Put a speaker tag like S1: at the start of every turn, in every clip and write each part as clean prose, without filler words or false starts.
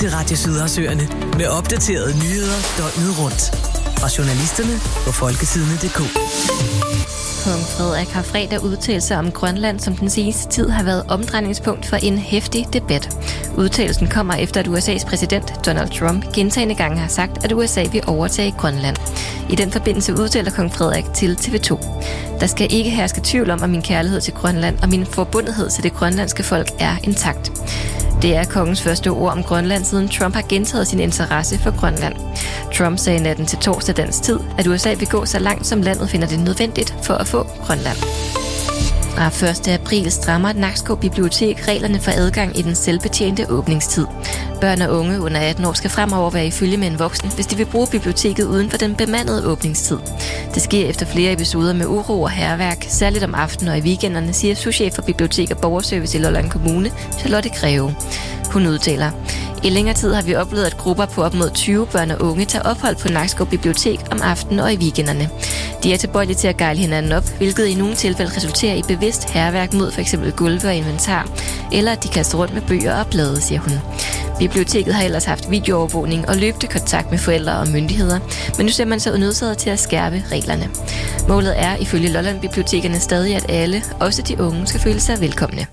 S1: til Radio Sydersøerne med opdaterede nyheder døgnet rundt. Fra journalisterne på folketidene.dk.
S2: Kong Frederik har fredag udtalt sig om Grønland, som den seneste tid har været omdrejningspunkt for en heftig debat. Udtalelsen kommer efter, at USA's præsident Donald Trump gentagne gange har sagt, at USA vil overtage Grønland. I den forbindelse udtaler kong Frederik til TV2. Der skal ikke herske tvivl om, at min kærlighed til Grønland og min forbundethed til det grønlandske folk er intakt. Det er kongens første ord om Grønland, siden Trump har gentaget sin interesse for Grønland. Trump sagde natten til torsdag dansk tid, at USA vil gå så langt, som landet finder det nødvendigt for at få Grønland. Fra 1. april strammer Nakskov Bibliotek reglerne for adgang i den selvbetjente åbningstid. Børn og unge under 18 år skal fremover være i følge med en voksen, hvis de vil bruge biblioteket uden for den bemandede åbningstid. Det sker efter flere episoder med uro og hærværk, særligt om aftenen og i weekenderne, siger souschef for Bibliotek og Borgerservice i Lolland Kommune, Charlotte Greve. Hun udtaler: I længere tid har vi oplevet, at grupper på op mod 20 børn og unge tager ophold på Nakskov Bibliotek om aftenen og i weekenderne. De er tilbøjelige til at gejle hinanden op, hvilket i nogle tilfælde resulterer i bevidst hærværk mod f.eks. gulve og inventar, eller at de kaster rundt med bøger og blade, siger hun. Biblioteket har ellers haft videoovervågning og løbende kontakt med forældre og myndigheder, men nu ser man sig nødsaget til at skærpe reglerne. Målet er ifølge Lolland Bibliotekerne stadig, at alle, også de unge, skal føle sig velkomne.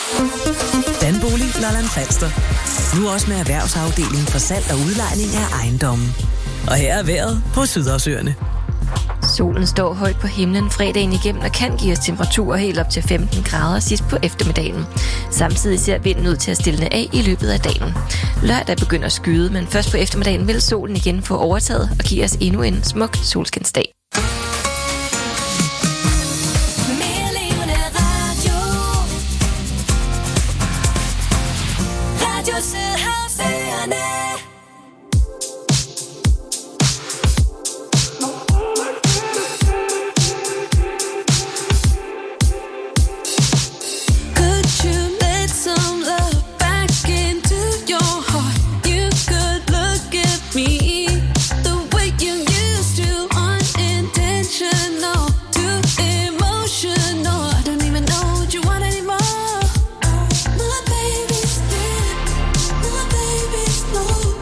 S1: Danbolig Lolland Falster. Nu også med erhvervsafdeling for salg og udlejning af ejendommen. Og her er vejret på Sydersøerne.
S2: Solen står højt på himlen fredagen igennem og kan give os temperaturer helt op til 15 grader sidst på eftermiddagen. Samtidig ser vinden ud til at stille af i løbet af dagen. Lørdag begynder at skyde, men først på eftermiddagen vil solen igen få overtaget og give os endnu en smuk solskinsdag.
S3: No.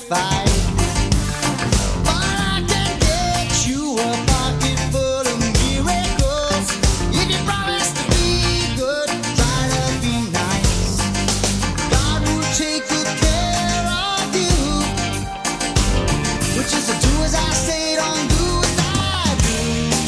S3: fight. But I can get you a pocket full of miracles. If you promise to be good, try to be nice. God will take good care of you. Which is to do as I say, don't do as I do.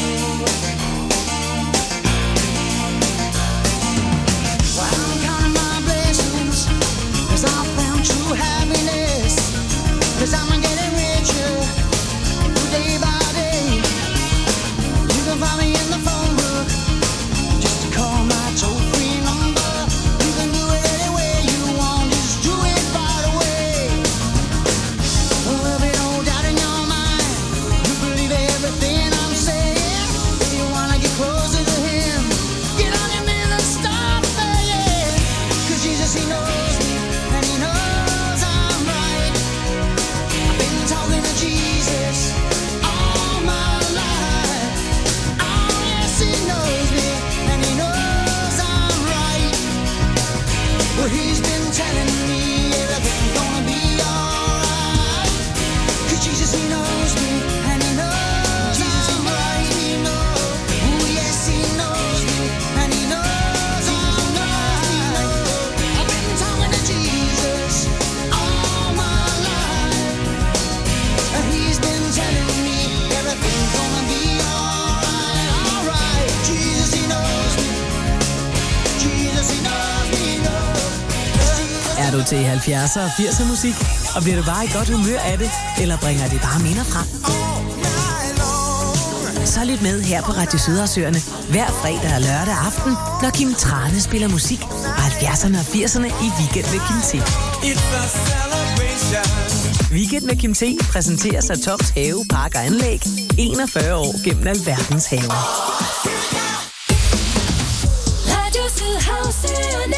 S3: While I'm counting my blessings, 'cause I found true happiness. 'Cause I'm getting richer day by day. You can find me in the phone book. Just call my toll-free number. You can do it any way you want. Just do it right away. There'll be no doubt in your mind. You believe everything I'm saying. If you wanna get closer to Him, get on your knees and start praying. 'Cause Jesus, He knows me and He knows I'm right. I've been talking to Jesus all my life. Oh yes, He knows me and He knows I'm right. Well, He's been telling me everything's gonna be alright. 'Cause Jesus, He knows me and He knows I'm right. He knows. Oh yes, He knows me and He knows I'm right. I've been talking to Jesus all my life. And He's been telling me everything's gonna be alright, alright. Jesus, He knows me. Jesus, He knows me,
S1: Er du til 70'er og 80'er musik? Og bliver du bare i godt humør af det? Eller bringer det bare minder frem? Så lyt med her på Radio Sydhavsøerne hver fredag og lørdag aften, når Kim Trane spiller musik fra 70'erne og 80'erne i Weekend med Kim T. Weekend med Kim T præsenteres af Toms Have, Park og Anlæg. 41 år gennem alverdens haver.
S4: Radio Sydhavsøerne.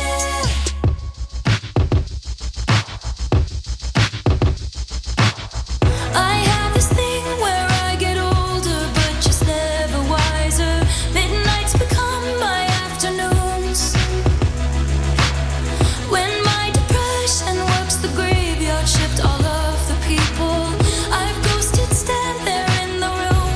S4: I have this thing where I get older, but just never wiser. Midnights become my afternoons. When my depression works the graveyard shift, all of the people I've ghosted stand there in the room.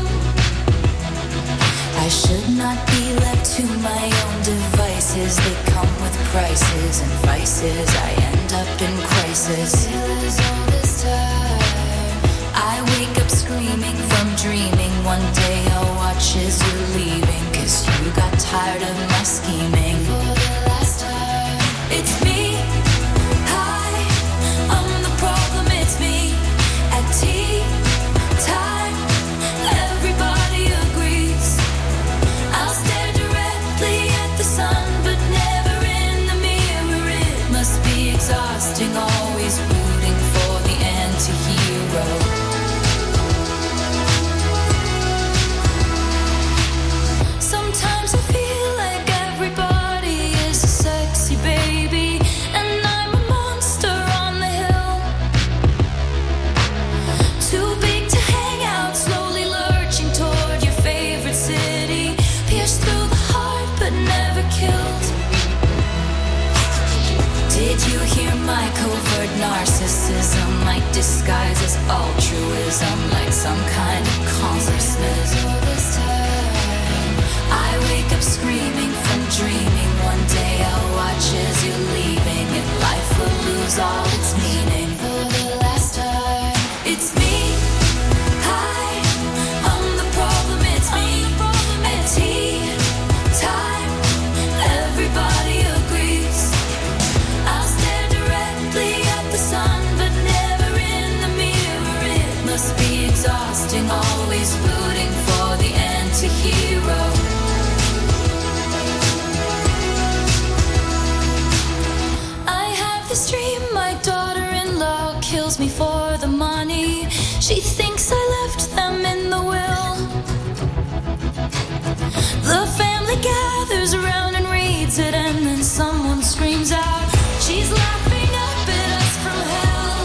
S4: I should not be left to my own devices. They come with prices and vices. I end up in crisis. All this time I wake up screaming from dreaming. One day I'll watch as you're leaving, 'cause you got tired of my scheming. For the last time, it's me. Hi, I'm the problem, it's me. At tea time, everybody agrees. I'll stare directly at the sun, but never in the mirror. It must be exhausting, always rooting for the anti-hero. Sometimes I feel like everybody is a sexy baby, and I'm a monster on the hill. Too big to hang out, slowly lurching toward your favorite city. Pierced through the heart, but never killed. Did you hear my covert narcissism? My disguise is altruism, like some kind of consciousness. All this time I wake up screaming from dreaming. One day I'll watch as you're leaving, and life will lose all its meaning. For the last time, it's me. Hi, I'm the problem, it's me. At tea time, everybody agrees. I'll stare directly at the sun, but never in the mirror. It must be exhausting, always rooting for the anti-hero. I have this dream, my daughter-in-law kills me for the money. She thinks I left them in the will. The family gathers around and reads it, and then someone screams out, she's laughing up at us from hell.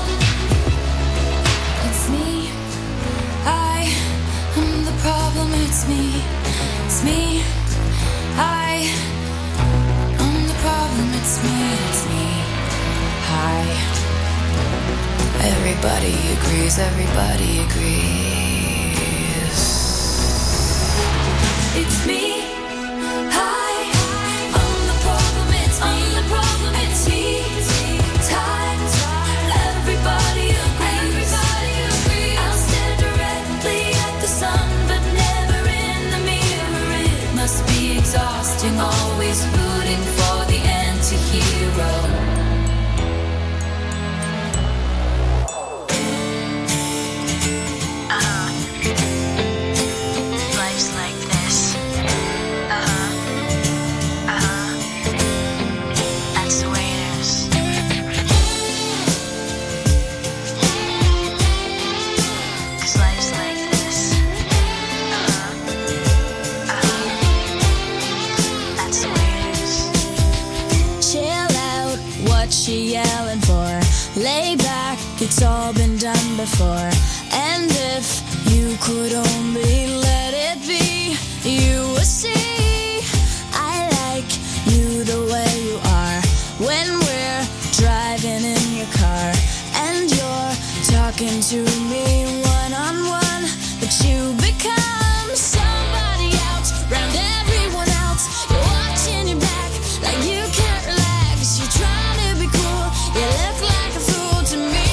S4: It's me. I am the problem, it's me. It's me. I am the problem, it's me. It's me. Hi. Everybody everybody agrees, everybody agrees. It's me. Hi, I'm the problem, it's me. It's me. Tight, everybody agrees. I'll stare directly at the sun, but never in the mirror. It must be exhausting, always rooting for the anti-hero.
S5: Life's like this. That's the way it is. 'Cause life's like this. That's the way it is.
S6: Chill out, what she yelling for? Lay back, it's all been done before. And if you could only let it be, you would see I like you the way you are. When we're driving in your car and you're talking to me one-on-one, but you become somebody else, round everyone else. You're watching your back like you can't relax. You're trying to be cool, you look like a fool to me.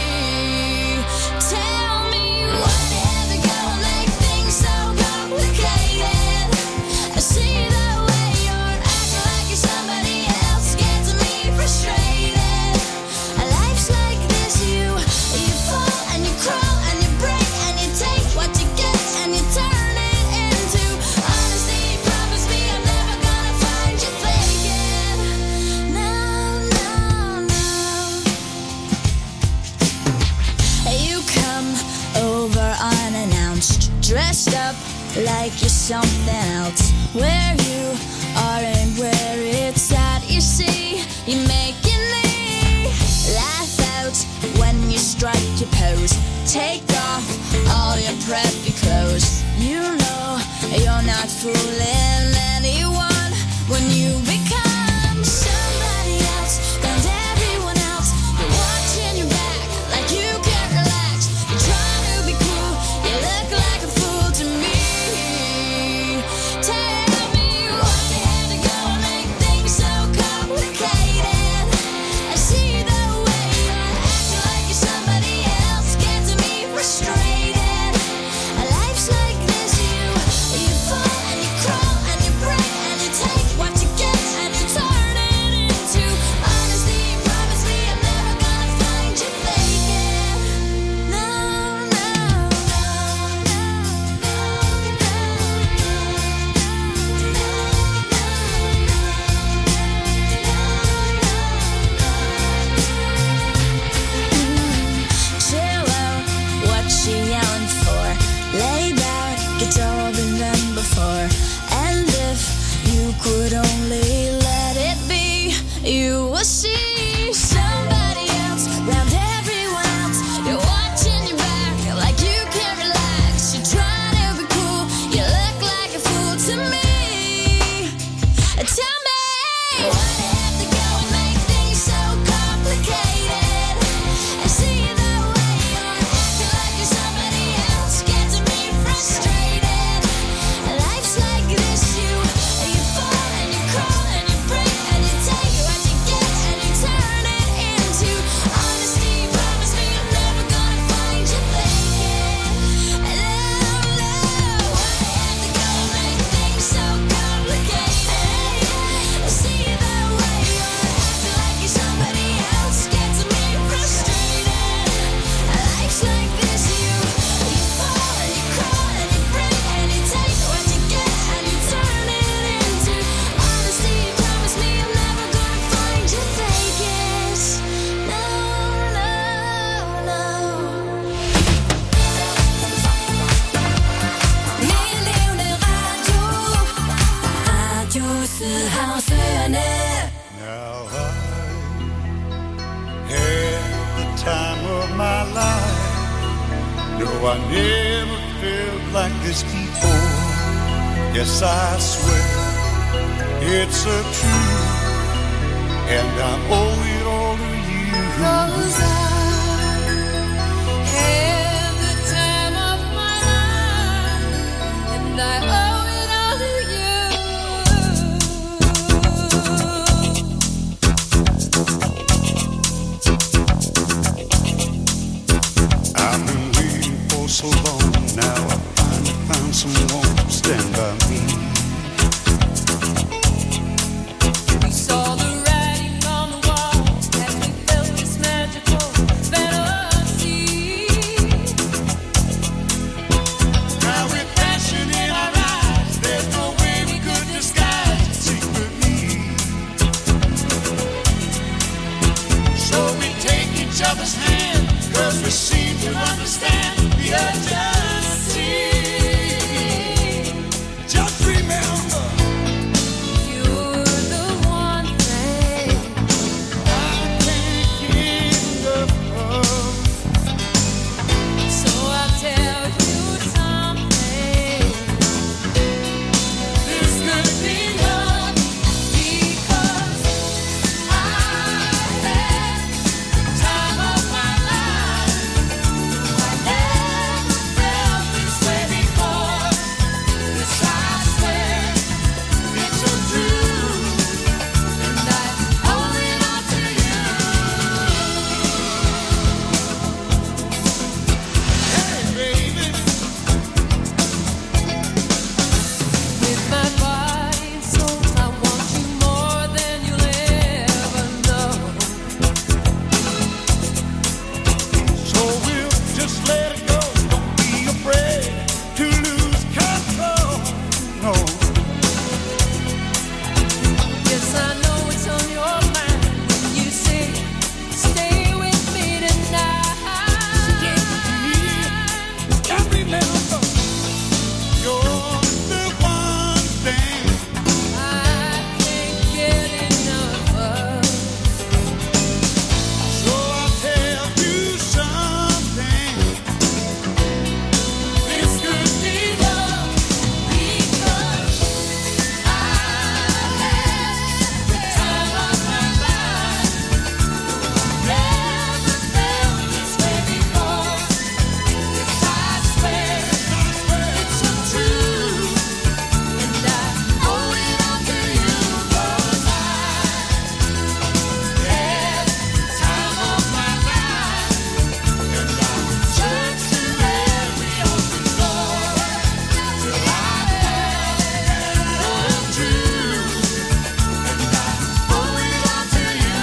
S6: Tell me what had to go and make things so complicated. I see the way you're acting like you're somebody else, gets me frustrated. Life's like this, you fall and you crawl and you break and you take what you get and you turn it into honesty. Promise me I'm never gonna find you faking. No, no, no. You come over unannounced, dressed up like you're something else. Where you are and where it's at, you see, you're making me laugh out when you strike your pose. Take off all your preppy clothes. You know you're not fooling anyone when you become somebody else, and everyone else. You're watching your back like you can't relax. You're trying to be cool, you look like a fool to me. Tell me what you had to go and make things so complicated. I see the way you're acting like you're somebody else, gets me frustrated. Life's like this, you fall and you crawl and you break and you take what you get and you turn it into honesty. Promise me I'm never gonna find you faking. No, no, no, chill out, what she yelling for? Lay back, it's all been done before. And if you could only let it be, you will see somebody else, round everyone else. You're watching your back like you can't relax. You're trying to be cool, you look like a fool to me. Tell me what had to go and make things so complicated. I see the way you're acting like you're somebody else, gets me frustrated. Life's like this, you fall and you crawl and you break and you take what you get and you turn it into honesty. Promise me I'm never gonna find you faking. Love, what had to go and make things so complicated. I see the way you're acting like you're somebody else, gets me frustrated. Life's like this, you fall and you crawl and you break and you take what you get and you turn it into honesty. Promise me I'm never gonna find you faking. No, no, no.
S4: Levende radio, Radio Sydhavsøerne.
S7: Now I had the time of my life. No, I never felt like this before. Yes, I swear it's a truth, and I owe it all to you.
S6: 'Cause I
S3: to understand the urgency. Just remember,
S8: You're the one thing
S3: I can't give up.
S8: So I'll tell you something.
S3: This could be love
S8: Because I had the time of my life. I never felt this way before. This I swear,
S3: it's so true.
S8: and I owe it all to you.
S3: Hey, baby,
S8: With my body and soul, I want you more than you'll ever know.
S3: so we'll just let it go. Don't be afraid to lose control. No,
S8: Yes, I know it's on your mind when you say, stay with me tonight.
S3: and remember, you're the one thing.
S8: I can't get enough of.
S3: So I'll tell you something.
S8: This could be love because I had the time of my life. Never felt this way before. Yes, I swear it's so true, and I owe it all to you 'cause I had the time of my life, and I searched through every open door till I found love true, and I owe it all to you.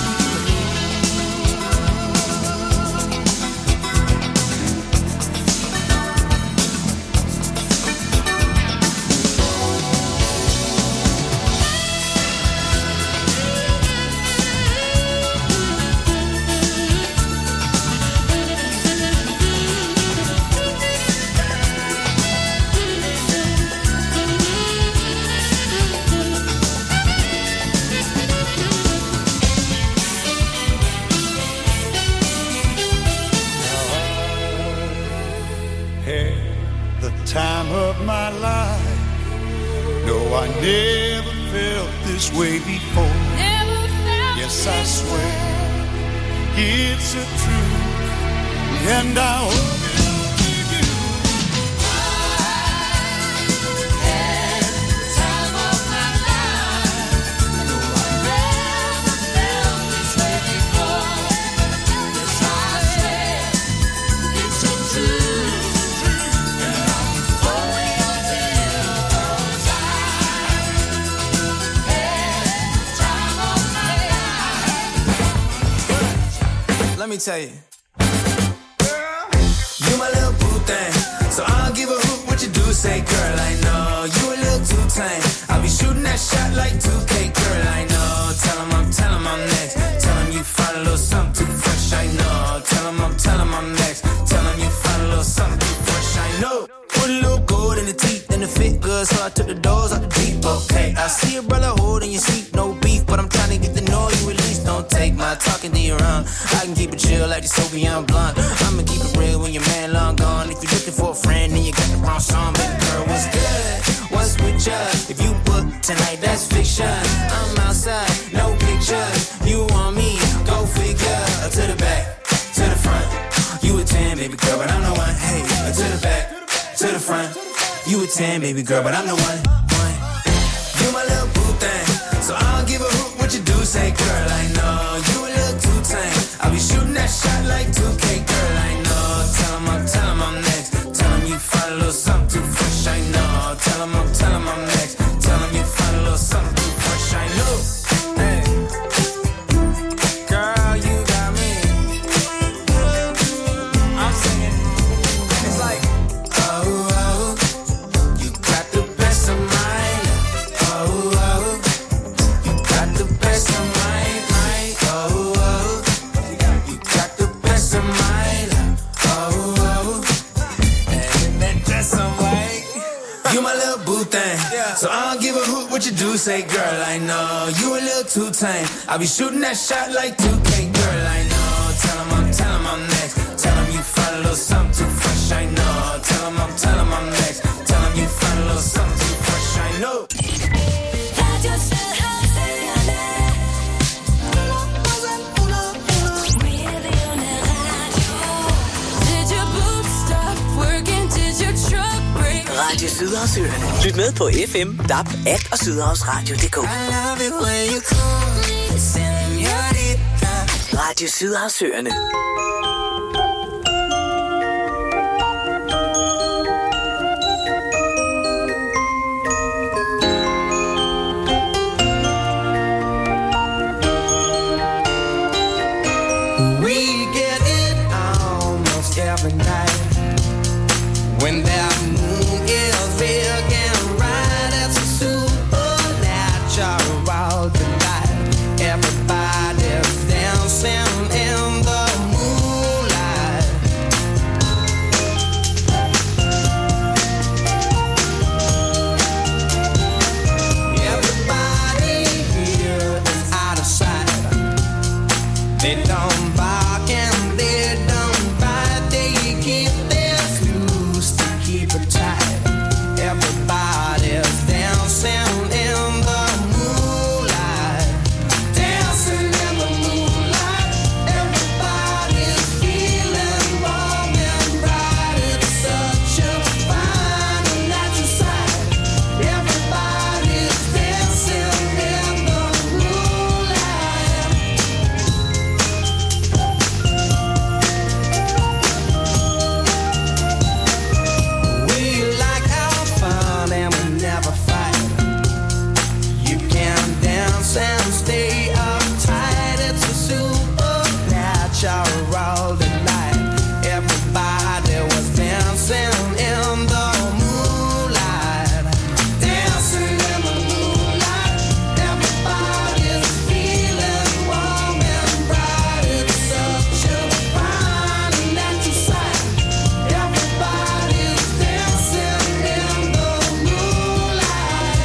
S3: Had the time of my life. No, I never felt this way before.
S8: Never felt
S3: Yes, I
S8: this
S3: swear.
S8: way.
S3: It's a truth, and I owe it all to you.
S8: Had the time of my life. No, I never felt this way before. Yes, I swear it's so true, and I owe it all to you 'cause I had the time of my life.
S9: Let me tell you. You my little boo thing, so I don't give a hoot what you do. Say, girl, I know you a little too tame. I'll be shooting that shot like 2K, girl, I know. Tell 'em I'm next. Tell 'em you find a little something too fresh, I know. Tell 'em I'm next. Tell 'em you find a little something too fresh, I know. Put a little gold in the teeth and the fit good, so I took the doors out the deep. Okay, I see a brother holding your seat, no beef, but I'm trying to get to know you at least. Don't take my talking to your own. I can keep it chill like the Soviet blunt. I'ma keep it real when your man long gone. If you're looking for a friend, then you got the wrong song. Baby girl, what's good? What's with you? If you book tonight, that's fiction. I'm outside, no pictures. You want me? Go figure. To the back, to the front. You a 10, baby girl, but I'm the one. Hey, to the back, to the front. You a 10, baby girl, but I'm the one. You my little boo thing, so I don't give a hoot what you do. Say, girl, I know you a little too tame. I'll be shooting that shot like 2K, girl, I know. Tell 'em I'm next. Tell 'em you find a little something too fresh, I know. Tell 'em I'm next. Tell 'em you find a little something too fresh, I know. Hey, girl, you got me. I'm singing. It's like, oh, you got the best of mine. Oh, you got the best of mine. Oh, you got the best of mine. Oh, what you do, say, girl, I know you a little too tame. I'll be shooting that shot like 2K, girl, I know. Tell him I'm next. Tell him you find a little something too fresh, I know. Tell him I'm next. Tell him you find a little something too fresh, I know.
S1: Radio Sydhavsøerne. Lyt med på FM, DAB, app og sydhavsradio.dk. Radio Sydhavsøerne.
S9: We get it almost every night when that moon is big and bright. It's a supernatural delight. Everybody's dancing in the moonlight. Everybody here is out of sight. They don't bark and they don't bite. They keep their fuse to keep it tight. Everybody's dancing in the moonlight. Dancing in the moonlight. Everybody's feeling warm and bright. It's such a fine and natural sight. Everybody's dancing in the moonlight. We like our fun and we never fight. You can dance and stay uptight. It's a supernatural delight. Everybody was dancing in the moonlight. Dancing in the moonlight. Everybody's feeling warm and bright. It's such a fine and natural sight. Everybody's dancing in the moonlight.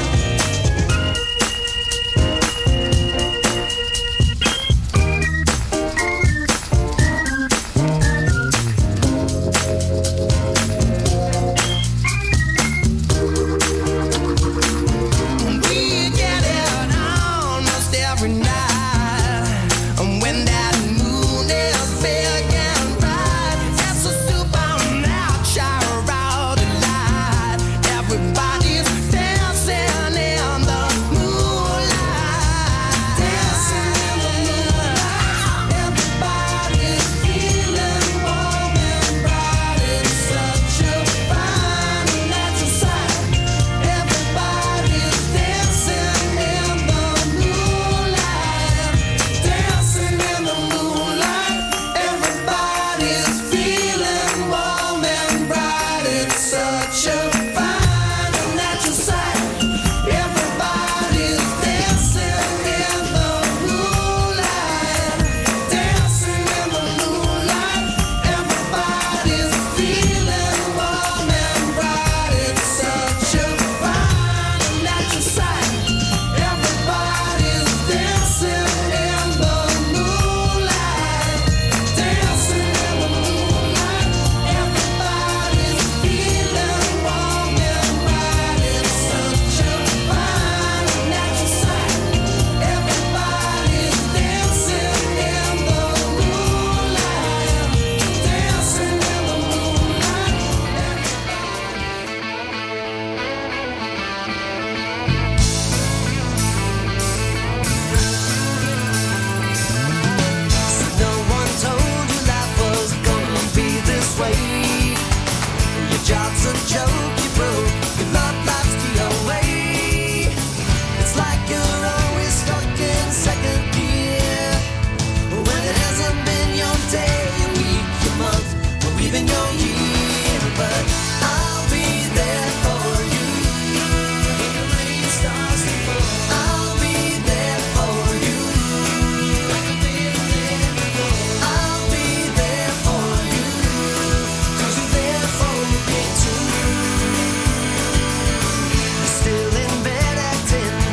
S9: We get it almost every night. And when that moon is big and bright, it's a supernatural delight. Everybody's dancing in the moonlight. Dancing in the moonlight. Everybody's feeling warm and bright. It's such a fine and natural sight. Everybody's dancing in the moonlight. Dancing in the moonlight. Everybody's feeling warm and bright. It's such a fine and natural sight. Everybody's dancing in the moonlight. Dancing in the moonlight. Everybody's feeling warm and bright. It's such a fine and natural sight. Everybody's dancing in the moonlight. Dancing in the moonlight. Everybody's feeling warm and bright. It's such a fine and natural sight. Everybody's dancing in the moonlight. Dancing in the No one told you life was gonna be this way. Your job's a joke you broke. Your love life's the away. It's like you're always stuck in second gear. When it hasn't been your day, your week, your month, or even your year. But I'll be there for you. When the rain starts to fall, I'll be there for you. I'll be there for you. 'Cause you're there for me too. Still in bed acting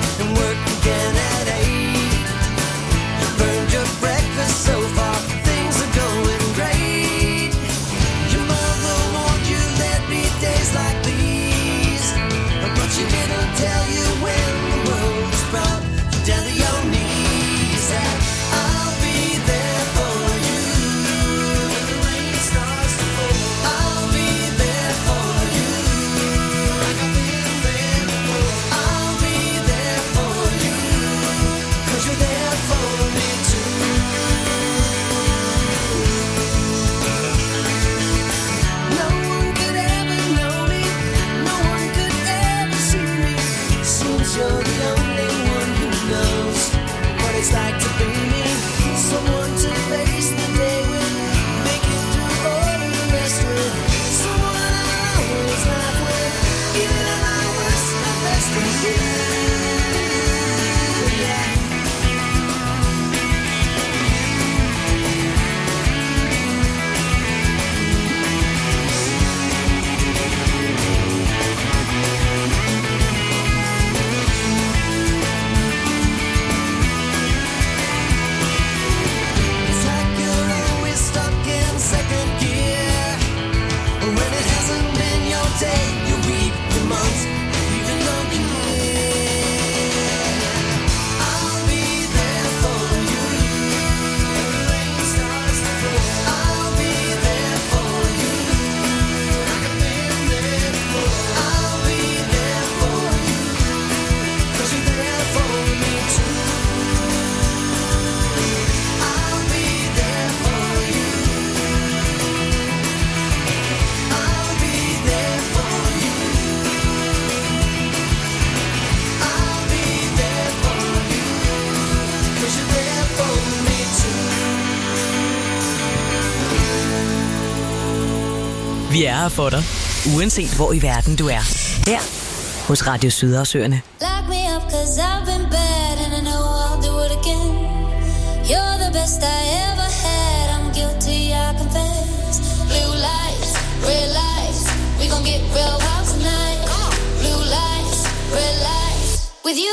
S1: Vi er her for dig, uanset hvor i verden du er. Her hos Radio Sydhavsøerne.
S6: Lock me up 'cause I've been bad and I know I'll do it again. You're the best I ever had. I'm guilty, I confess. Blue lights, red lights. We gon' get real wild tonight. Blue lights, red lights. With you.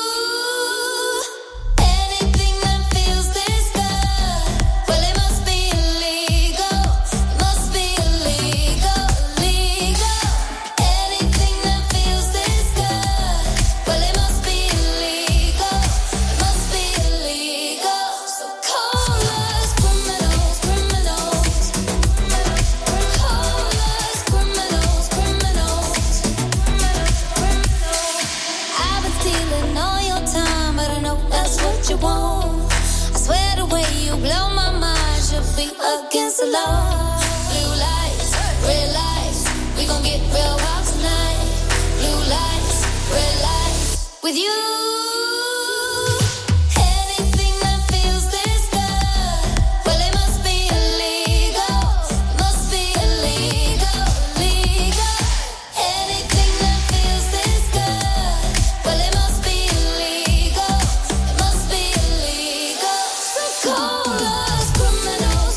S6: Against the law. Blue lights, red lights. We gon' get real wild tonight. Blue lights, red lights. With you. Anything that feels this good, well it must be illegal. Must be illegal, illegal. Anything that feels this good, well it must be illegal. It must be illegal. So call us criminals.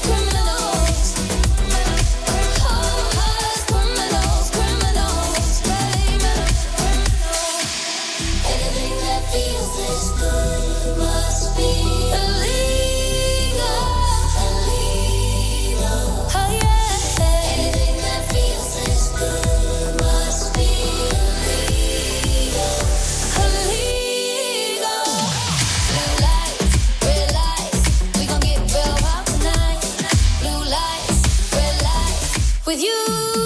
S6: With you.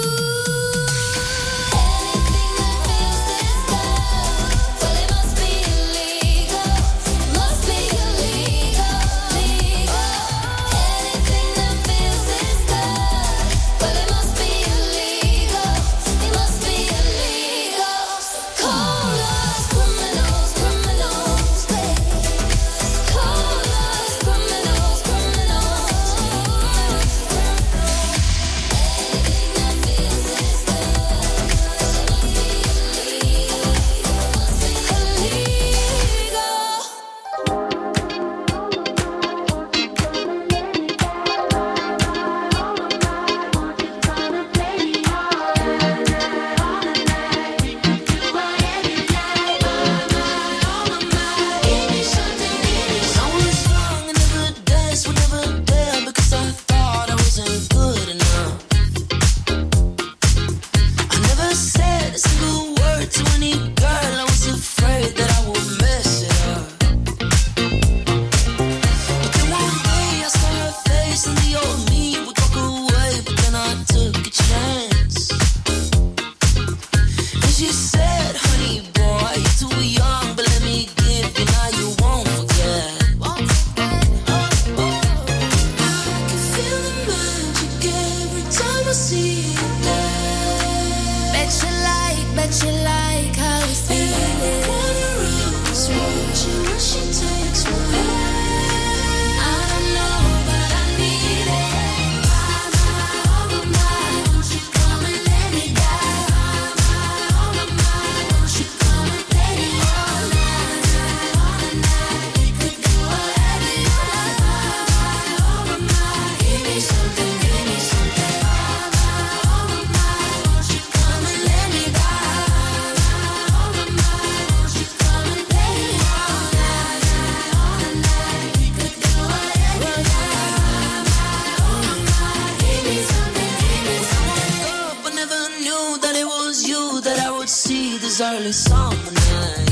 S10: Early summer night.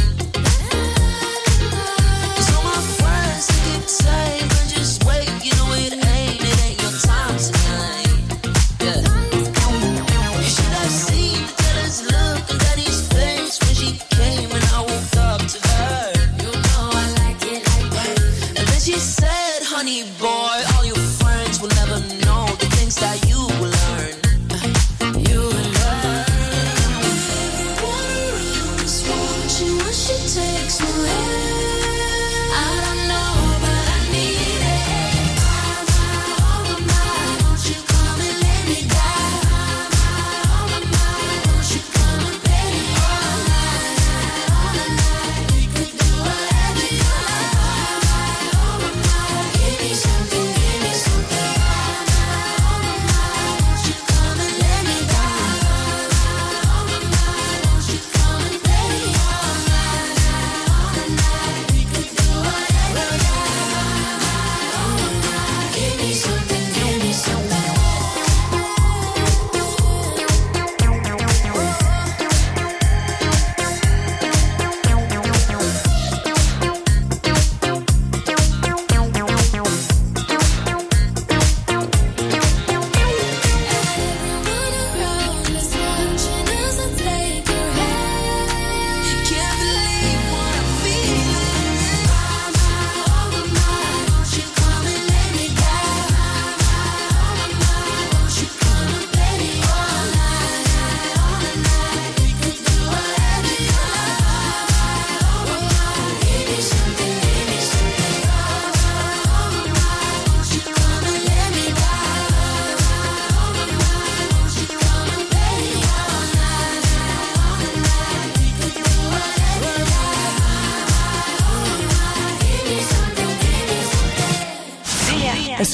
S10: 'Cause all my friends think it's safe, but just wait, you know it ain't your time tonight. Yeah. You should have seen the jealous look on Daddy's face when she came and I woke up to her. You know I like it like that. And then she said, honey boy, all your friends will never know the things that you will learn. You will learn. Watching what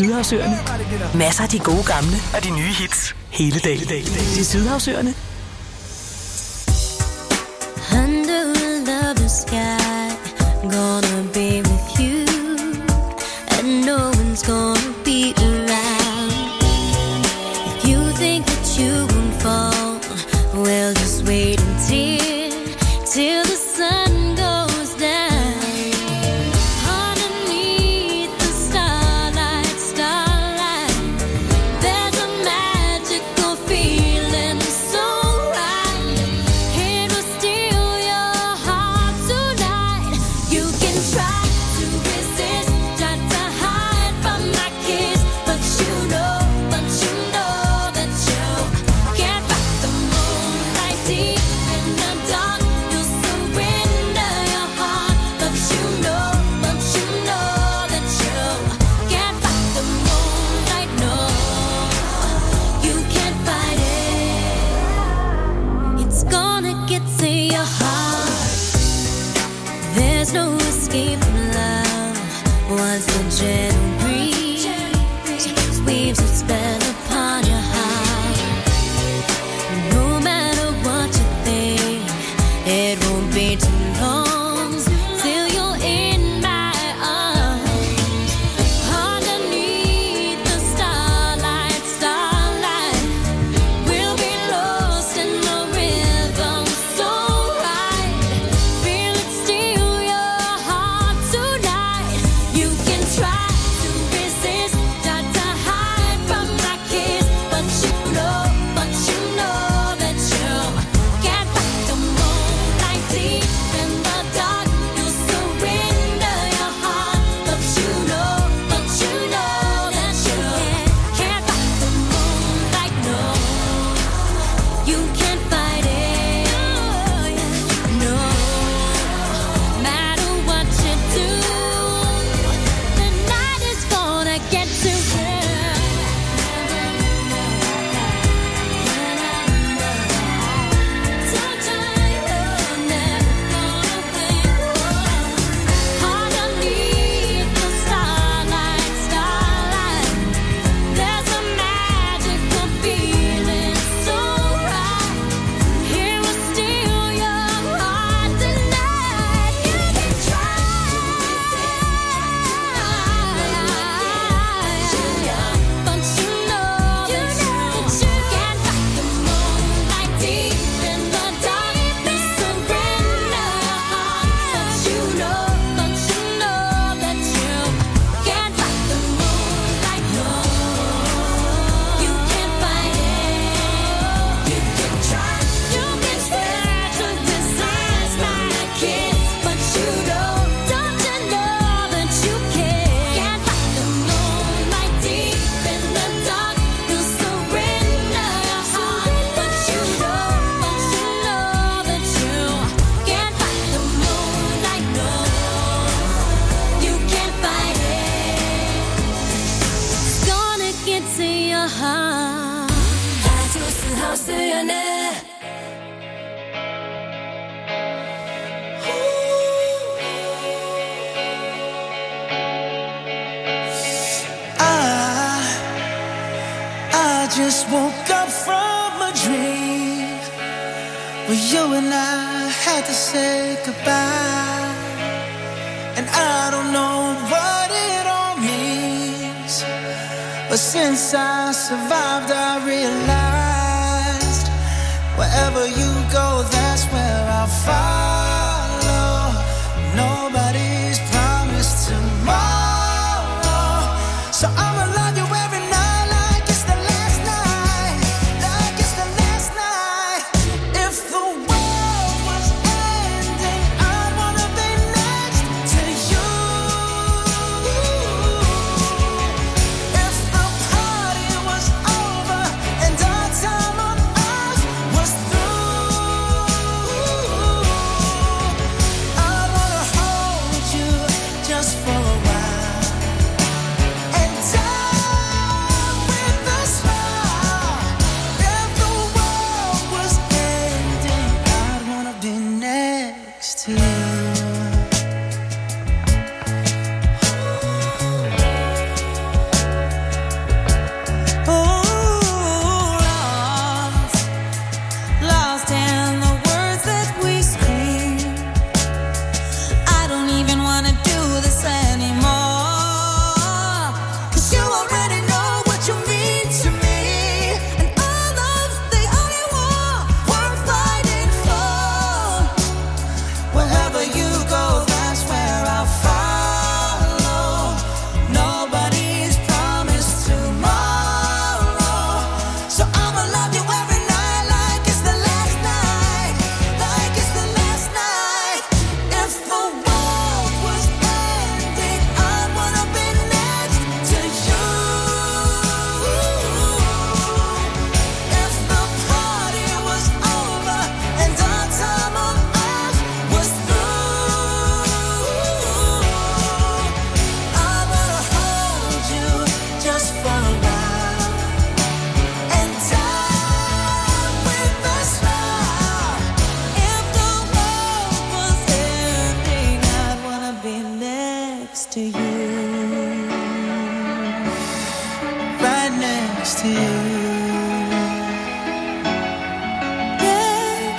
S1: Sydhavsøerne. Masser af de gode gamle og de nye hits hele dagen. Til Sydhavsøerne.
S6: Under a lover's sky, gonna be with you, and no one's gonna be around. If you think that you won't fall, well, just wait till the sun goes down. Underneath the starlight, there's a magical feeling so right. It will steal your heart tonight. You can try to resist, try to hide from my kiss, but you know that you can't fight the moonlight deep in the dark. You'll surrender your heart, but you know that you can't fight the moonlight. No, you can't fight it. It's gonna get to your heart. There's no escape from love. Once the gentle breeze weaves its spell upon your heart, no matter what you think, it won't be too long till you're in my arms. Underneath the starlight, we'll be lost in the rhythm so right. Feel it steal your heart tonight. You can try to resist, try to hide from my kiss, but you know that you can't fight the moonlight deep in the dark. You'll surrender your heart, but you know that you can't fight the moonlight. No, you can't fight it. No, matter what you do, the night is gonna get to you. Underneath the starlight, there's a magical feeling so right. It will steal your heart tonight. You can try, but you know that you can't fight the moonlight deep in the dark. You surrender your heart, but you know that you can't fight the moonlight. No, you can't fight it. You can try to disguise my kiss, but you don't you know that you can't fight the moonlight deep in the dark. You surrender your heart, but you know that you can't fight the moonlight. No, you can't fight it. It's gonna get to your heart. Radio Sydhavsøerne.
S9: I just woke up from a dream where you and I had to say goodbye, and I don't know what it all means, but since I survived, I realized wherever you go, that's where I'll follow. Nobody's promised tomorrow, so I'ma love you every night like it's the last night, like it's the last night. If the world was ending, I wanna be next to you. If the party was over and our time on earth was through,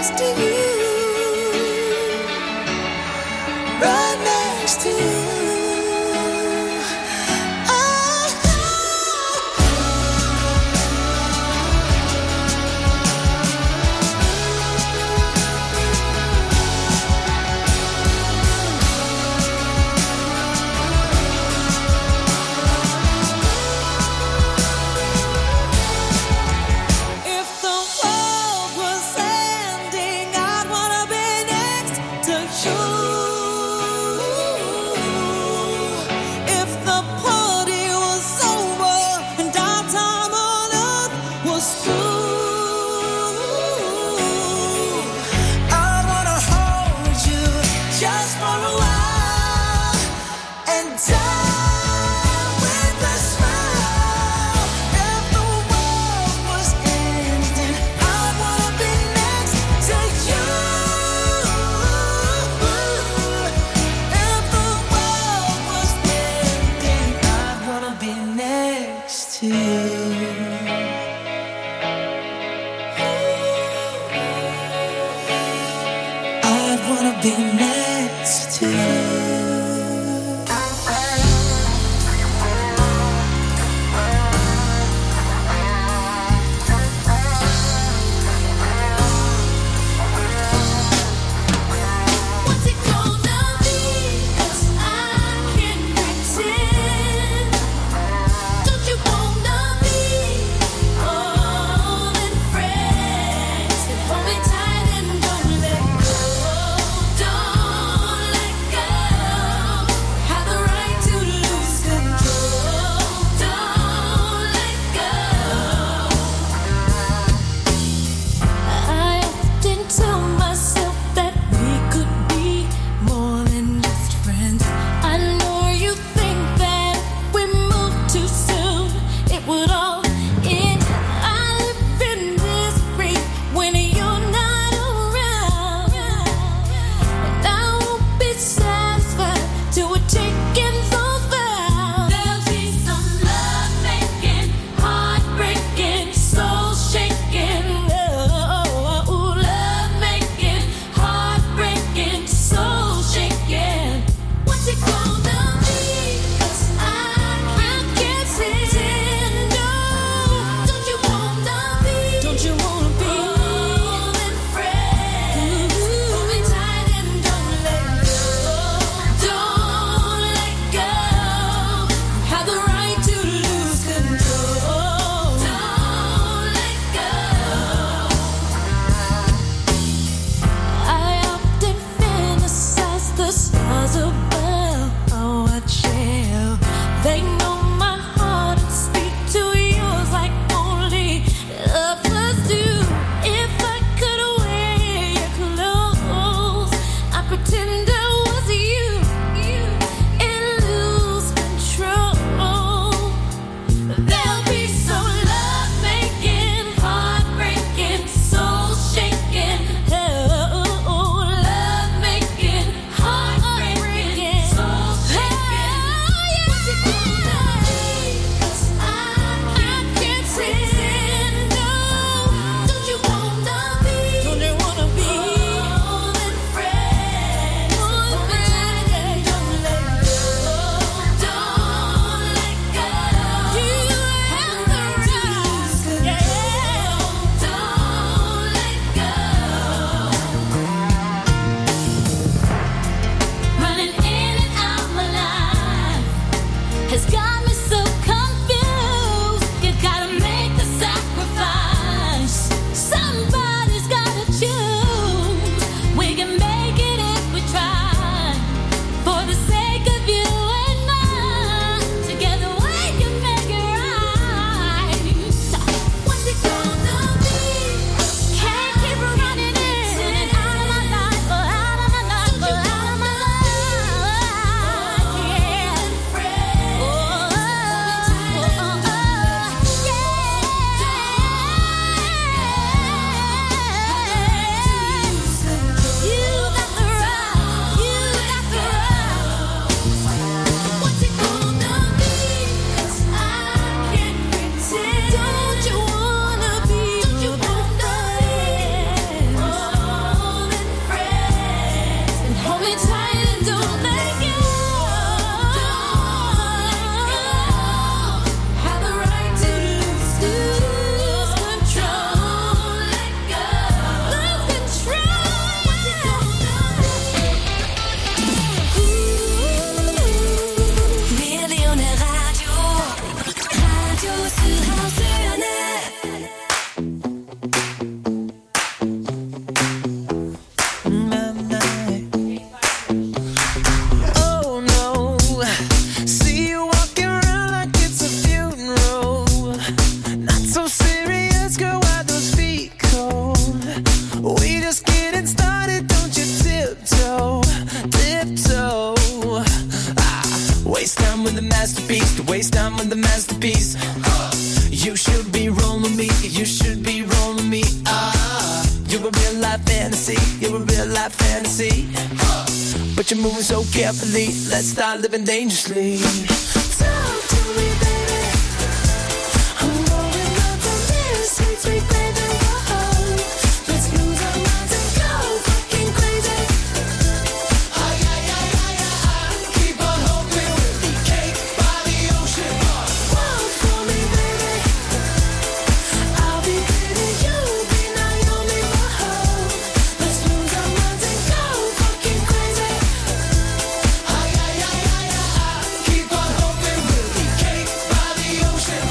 S3: next to you. Right next to you. Be next to you.
S10: Hold me tight and don't let go. Don't let go.
S9: You're a real life fantasy. You're a real life fantasy. But you're moving so carefully. Let's start living dangerously.
S8: Talk to me, baby. I'm rolling up from this sweet, sweet baby. Whoa. Let's lose our minds and go fucking crazy.
S9: Ay, ay, ay, ay, ay. Keep on hoping we'll be cake by the ocean.
S8: Walk for me, baby. I'll be pretty, you'll be Naomi. Whoa. Let's lose our minds and go fucking crazy.
S9: Ay, ay, ay, ay, ay. Keep on hoping we'll be cake by the ocean.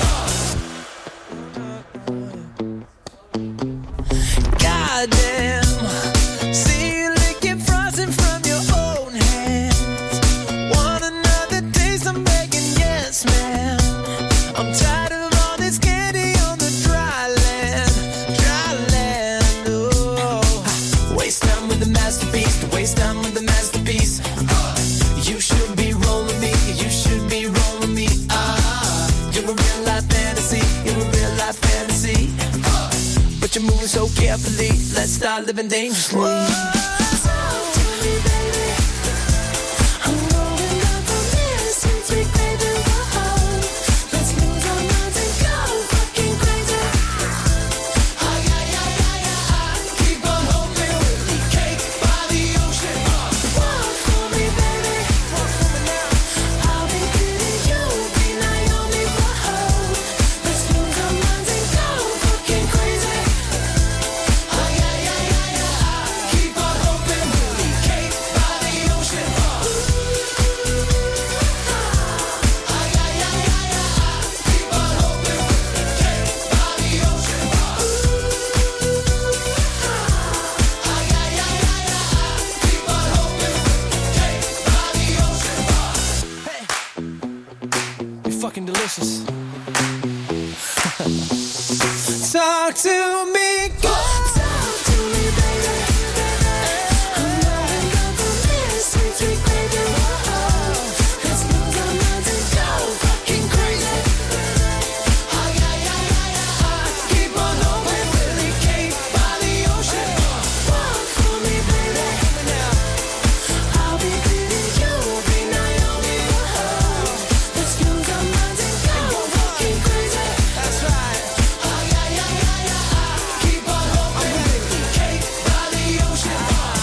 S9: Goddamn. See you licking frosting from your own hands. Want another taste? I'm begging, yes, ma'am. I'm tired of all this candy on the dry land. Dry land, oh. Waste time with the masterpiece. To waste time with the masterpiece. You should be rolling me. You should be rolling me. You're a real life fantasy. You're a real life fantasy. But you're moving so carefully. Let's start living dangerously.
S8: Talk to me, baby. I'm rolling up from this sweet, sweet baby. Whoa. Let's lose our minds and go fucking crazy.
S9: Ay, ay, ay, ay, ay. Keep on hoping we'll be cake by the ocean.
S8: Walk for me, baby. I'll be pretty, you'll be Naomi. Whoa. Let's lose our minds and go fucking crazy.
S9: Ay, ay, ay, ay, ay. Keep on hoping we'll be cake by the ocean. Ay, ay, ay, ay, ay. Keep on hoping we'll be cake by the ocean. Ay, ay, ay, ay, ay. Keep on hoping we'll be cake by the ocean. Hey, you're fucking delicious. Talk to me, girl.
S8: Talk to me, baby. I'm rolling up from this sweet, sweet baby. Whoa. Let's lose our minds and go fucking crazy.
S9: Ay, ay, ay, ay, ay. Keep on hoping we'll be cake by the ocean.
S8: Walk for me, baby. I'll be pretty, you'll be Naomi. Whoa. Let's lose our minds and go fucking crazy.
S9: That's right. Ay, ay, ay, ay, ay. Keep on hoping we'll be cake by the ocean.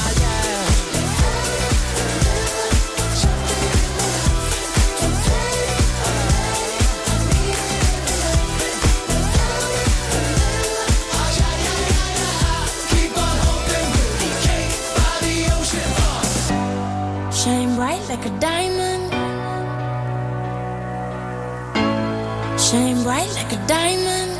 S9: Keep on hoping we'll be cake by the ocean.
S8: Shine bright like a diamond. Shine bright like a diamond.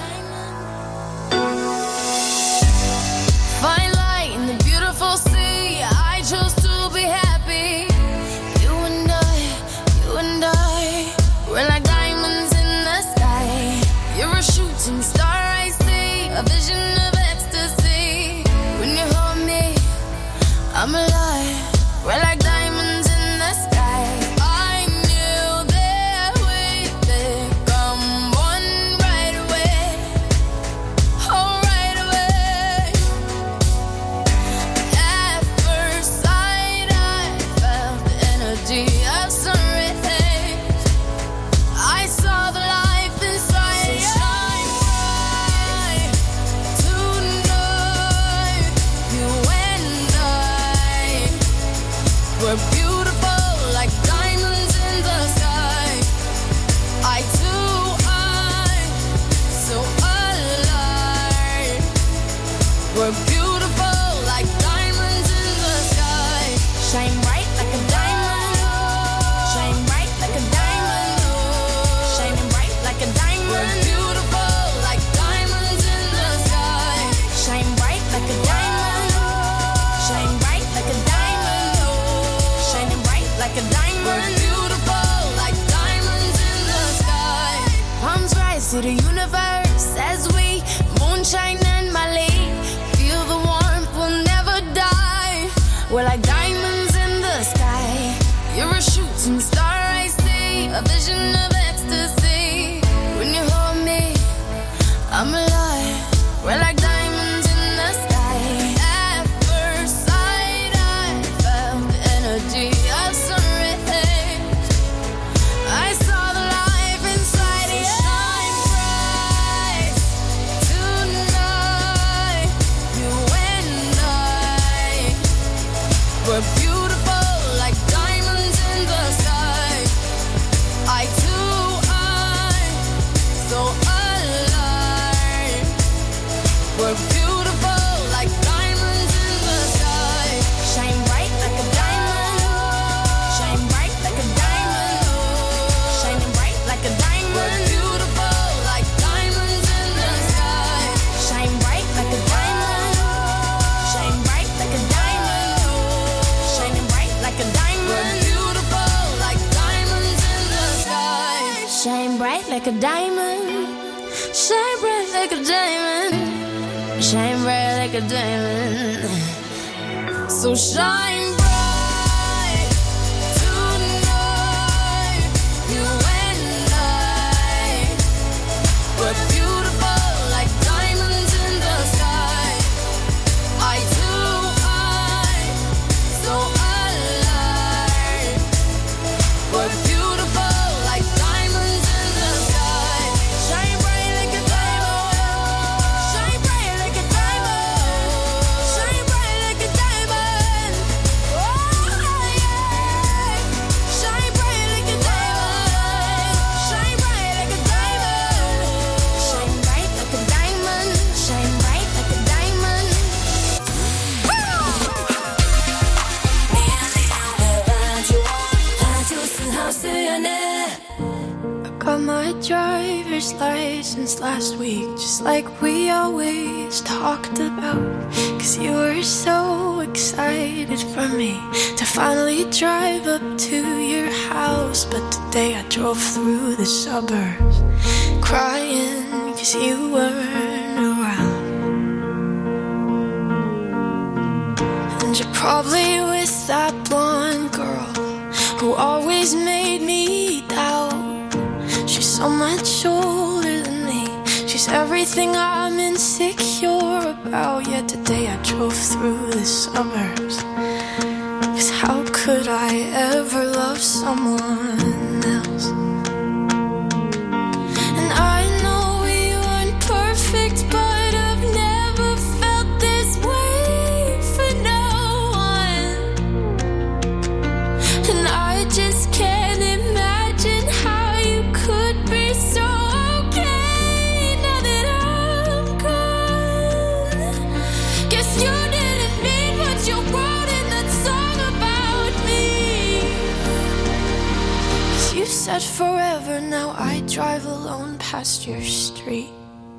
S8: Fine light in the beautiful sea. I chose to be happy. You and I, we're like diamonds in the sky. You're a shooting star, I see, a vision of ecstasy. When you hold me, I'm alive. We're like diamonds in the sky. I knew that we'd become one right away. Oh, right away. At first sight, I felt the energy of sun rays. I saw the life inside. So shine bright tonight. You and I, we're beautiful like diamonds in the sky. I too am so alive. We're beautiful like diamonds in the sky. Shine bright like a diamond. Shine bright like a diamond. Shining bright like a diamond. We're beautiful like diamonds in the sky. Shine bright like a diamond. Shine bright like a diamond. Shining bright like a diamond. We're beautiful like diamonds in the sky. Palms rise to the universe as we moonshine and Mali. Feel the warmth, we'll never die. We're like diamonds in the sky. You're a shooting star, I see, a vision of ecstasy. When you hold me, I'm alive. We're like diamonds in the sky.
S6: like a diamond. Shine bright like a diamond. Shine bright like a diamond. So shine bright tonight. You and I. We're beautiful like diamonds in the sky. Eye to eye, so alive. We're beautiful like diamonds in the sky. Shine bright like a diamond. Shine bright like a diamond. Shine bright like a diamond. Oh yeah. Shine bright like a diamond. Shine bright like a diamond. Shine bright like a diamond. Shine bright like a diamond. I got my driver's license last week, just like we always talked about. 'Cause you were so excited for me to finally drive up to your house. But today I drove through the suburbs crying 'cause you weren't around. And you're probably with that blonde girl who always made me doubt. She's so much older than me. She's everything I'm insecure about. Yet today I drove through the suburbs. 'Cause how could I ever love someone else? And I know we weren't perfect, but I've never felt this way for no one. And I just can't imagine how you could be so okay now that I'm gone. Guess you didn't mean what you wrote in that song about me. 'Cause you said forever, now I drive alone past your street.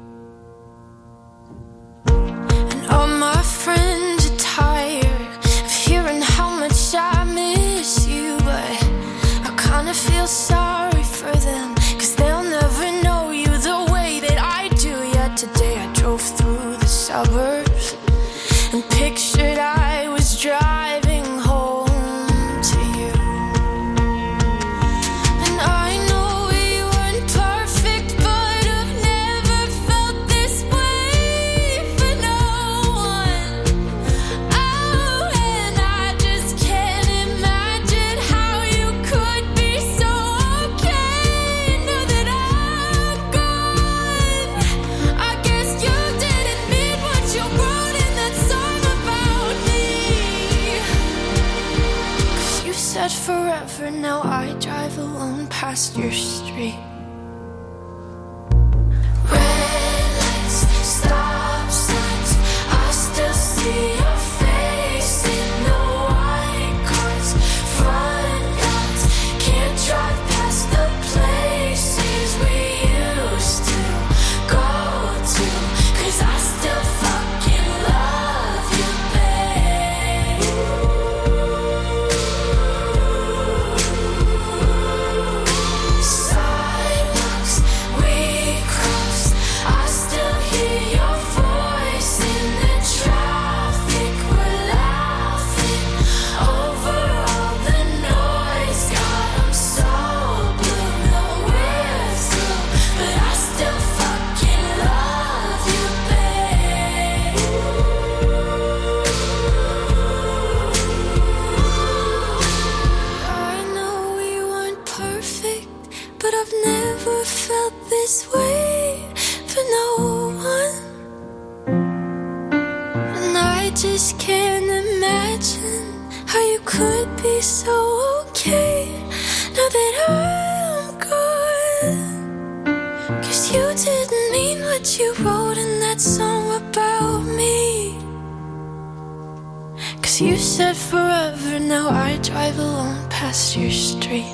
S6: And all my friends are tired of hearing how much I miss you, but I kinda feel sorry for them, 'cause they'll never know you the way that I do. Yet today I drove through the suburbs and pictured I was driving home to you. And I know we weren't perfect, but I've never felt this way for no one. Oh, and I just can't imagine how you could be so okay now that I'm gone. I guess you didn't mean what you wrote in that song about me. 'Cause you said forever, now I drive alone past your street. Red lights, stop signs, I still see your face in the white cars. Front yards, can't drive past the places we used to go to. 'Cause I still fucking love you, babe. Sidewalks we crossed, I still hear your voice in the traffic. We're laughing over all the noise. God, I'm so blue, no we're through, but I still fucking love you, babe. I know we weren't perfect, but I've never felt this way for no one. And I just can't imagine how you could be so okay now that I'm gone. 'Cause you didn't mean what you wrote in that song about me. 'Cause you said forever, now I drive alone past your street.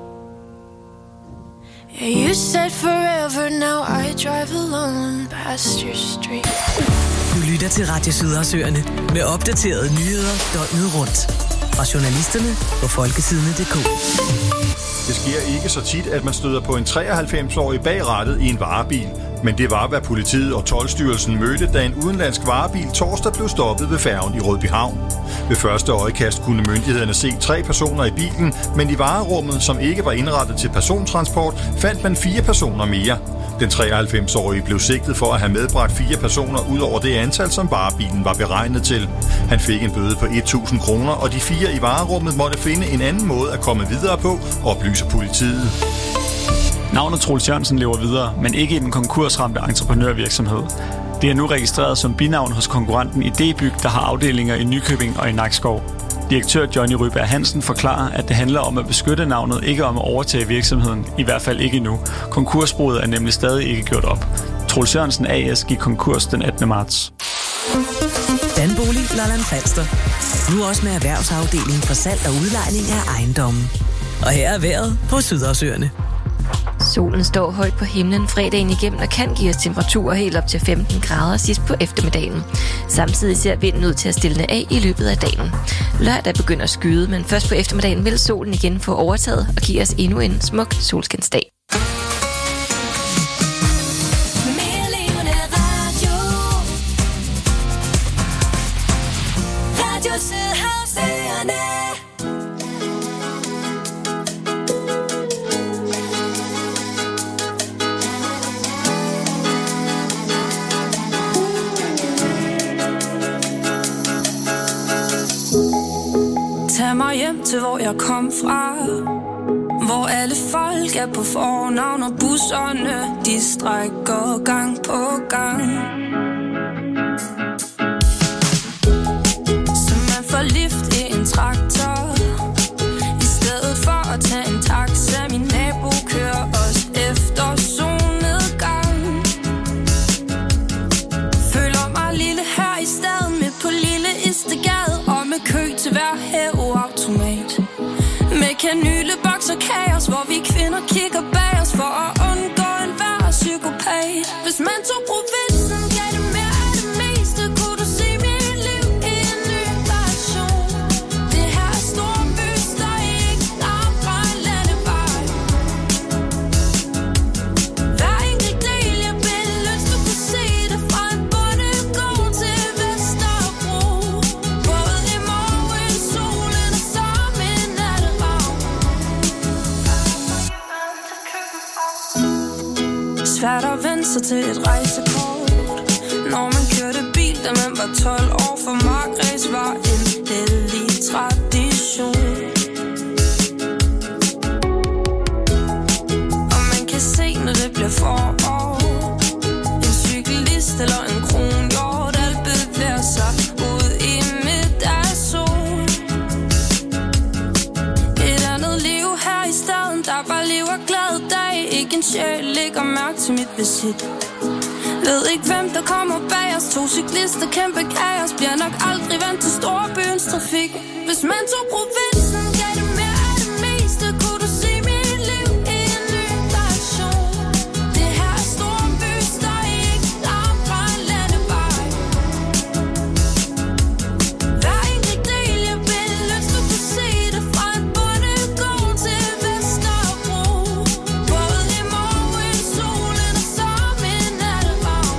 S6: Yeah, you said forever, now I drive alone past your street.
S1: Du lytter til Radio Sydhavsøerne med opdaterede nyheder døgnet rundt. fra journalisterne på folkesidene.dk.
S11: Det sker ikke så tit, at man støder på en 93-årig bag rattet i en varebil. Men det var, hvad politiet og Toldstyrelsen mødte, da en udenlandsk varebil torsdag blev stoppet ved færgen i Rødbyhavn. Ved første øjekast kunne myndighederne se 3 personer i bilen, men i varerummet, som ikke var indrettet til persontransport, fandt man 4 personer mere. Den 93-årige blev sigtet for at have medbragt 4 personer ud over det antal, som varebilen var beregnet til. Han fik en bøde på 1.000 kroner, og de 4 i varerummet måtte finde en anden måde at komme videre på, oplyser politiet.
S12: Navnet Troels Jørgensen lever videre, men ikke i den konkursramte entreprenørvirksomhed. Det er nu registreret som binavn hos konkurrenten Idébyg, der har afdelinger i Nykøbing og i Nakskov. Direktør Johnny Ryberg Hansen forklarer, at det handler om at beskytte navnet, ikke om at overtage virksomheden, i hvert fald ikke endnu. Konkursboet er nemlig stadig ikke gjort op. Troels Jørgensen AS gik konkurs den 18. marts.
S1: Danbolig Lolland Falster. Nu også med erhvervsafdeling for salg og udlejning af ejendommen. Og her er vejret på Sydhavsøerne.
S2: Solen står højt på himlen fredagen igennem og kan give os temperaturer helt op til 15 grader sidst på eftermiddagen. Samtidig ser vinden ud til at stille af i løbet af dagen. Lørdag begynder at skyde, men først på eftermiddagen vil solen igen få overtaget og give os endnu en smuk solskinsdag.
S13: Tag mig hjem til hvor jeg kom fra, hvor alle folk er på fornavn og busserne de strækker gang på gang. Så man får lift i en traktor i stedet for at tage en taxa. Min nabo kører os efter solnedgang. Føler mig lille her i staden midt på lille Istegade og med kø til hver hæveautomat. Med kanyleboks og kaos, hvor vi kvinder kigger bag os for at undgå enhver psykopat. Hvis man tog provinsen, gav det mere af det meste, kunne du se mit liv i en ny version. Det her er storbys, der ikke er fra en landevej. Hver enkelt del, jeg vil lyst, du kunne se det fra en bondegård til Vesterbro. Både i morgen, solen og sammen i natteravn. Svært at vende sig til et rejsekort, når man kørte bil, da man var 12 år. For markræs var en hellig tradition. Og man kan se, når det bliver forår, en cyklist eller en kronhjort, alt bevæger sig ud i middagssol. Et andet liv her i staden, der bare lever glad dag. Ikke en sjæl lægger mærke til mit visit. Ved ikke hvem der kommer bag os. 2 cyklister, kæmpe kaos. Bliver nok aldrig vant til storbyens trafik. Hvis man tog provinsen, gav det mere af det meste, kunne du se mit liv i en ny version. Det her er storbys, der ikke er fra en landevej. Hver enkelt del, jeg vil lyst, du kunne se det fra en bondegård til Vesterbro. Både i morgen, solen og som i natteravn.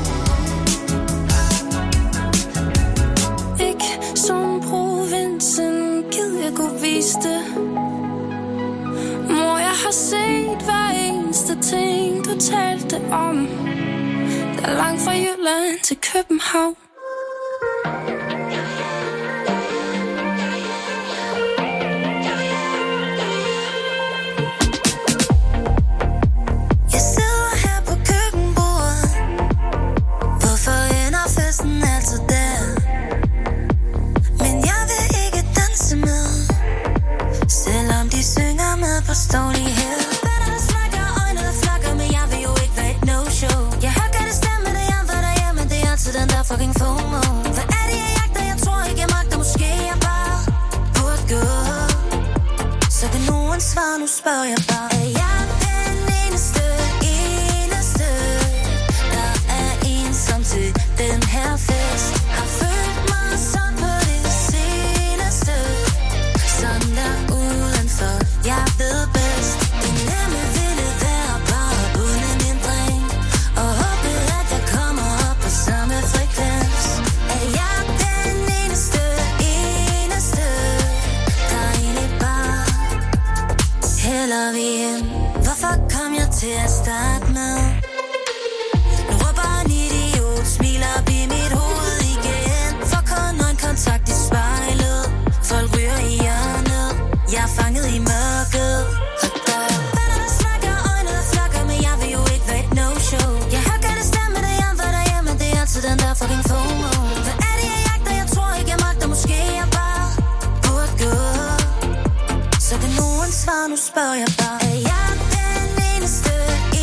S13: Ikke som provinsen, gid jeg kunne vise det. Mor, jeg har set hver eneste ting, du talte om. Der er langt fra Jylland til København.
S6: Jeg sidder her på køkkenbordet. Hvorfor ender festen altid der? Men jeg vil ikke danse med, selvom de synger med på Stony Hill. Venner der snakker, øjne der flakker, men jeg vil jo ikke være et no-show. Jeg hører det stemme, det er for derhjemme, det er altid den der fucking få.
S4: til at starte med. Nu råber en idiot, smiler op i mit hoved igen. For kun øjenkontakt i spejlet. Folk ryger i hjørnet. Jeg er fanget i mørket. Og der er venner, der snakker, øjne der flakker, men jeg vil jo ikke være et no-show. Jeg har godt det stemme, det jeg var derhjemme, det er altid den der fucking FOMO. Hvad er det, jeg jagter? Jeg tror ikke, jeg magter, måske jeg bare burde gå. Så kan nogen svare, nu spørger jeg bare. Er jeg den eneste,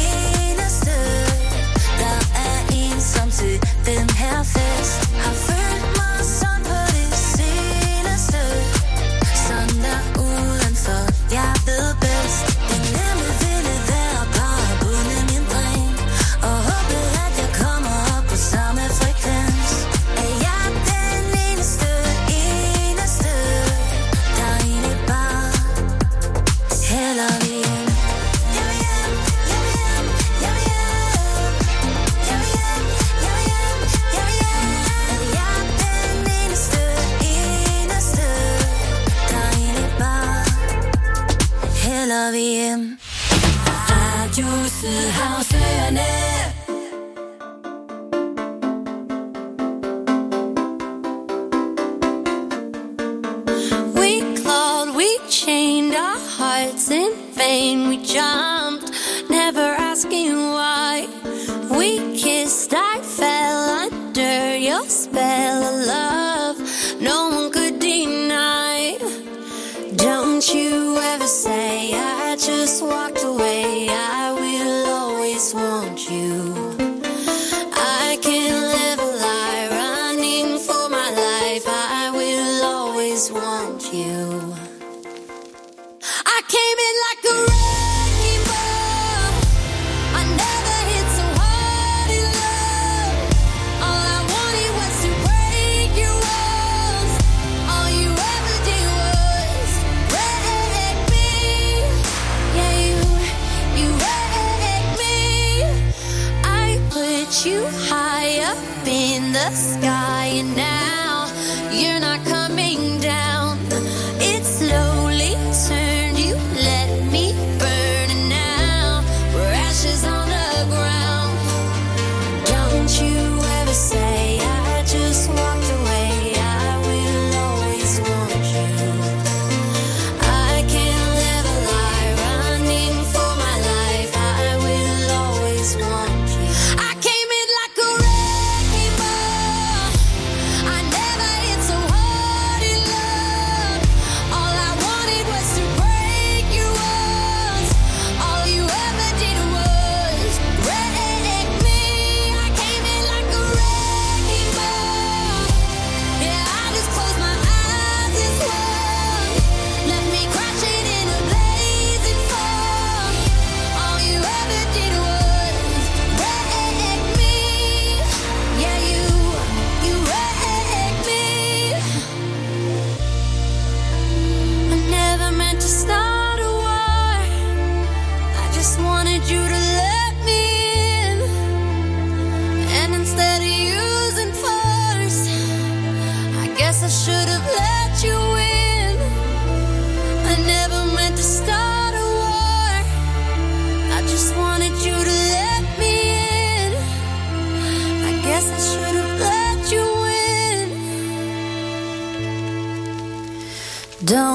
S4: der er ensom til den her fest? Har følt mig sådan på det seneste. Sådan der udenfor, jeg ved bedst. Det nemme ville være bare at bunde min dreng og håbe, at jeg kommer op på samme frekvens. Er jeg den eneste, der egentlig bare hælder vi hjem? Jeg vil hjem, jeg vil hjem, jeg vil hjem. Jeg vil hjem, jeg vil hjem, jeg vil hjem. Er jeg den eneste, der egentlig bare hælder vi hjem? Radio Sydhavsøerne. We clawed, we chained our hearts in vain. We jumped, never asking why. We kissed, I fell under your spell of love. No one could deny. Don't you ever say I just walked away. I will always want you. I can't live a lie, running for my life. I will always want you. I came in like a wrecking ball. I never hit so hard in love. All I wanted was to break your walls. All you ever did was wreck me. Yeah, you wrecked me. I put you high up in the sky, and now you're not coming down. It slowly turned, you let me burn, and now we're ashes on the ground. Don't you ever say I just walked away. I will always want you. I can't live a lie, running for my life. I will always want you. I came in like a wrecking ball. I never hit so hard in love. All I wanted was to break your walls. All you ever did was wreck me. I came in like a wrecking ball. Yeah, I just closed my eyes and swung. Left me crashing in a blazing fall. All you ever did was wreck me. Yeah, you wrecked me. I never meant to start a war. I just wanted you to let me in. And instead of using force, I guess I should have let you in. I never meant to start a war. I just wanted you to let me in. I guess I should have let you in. Don't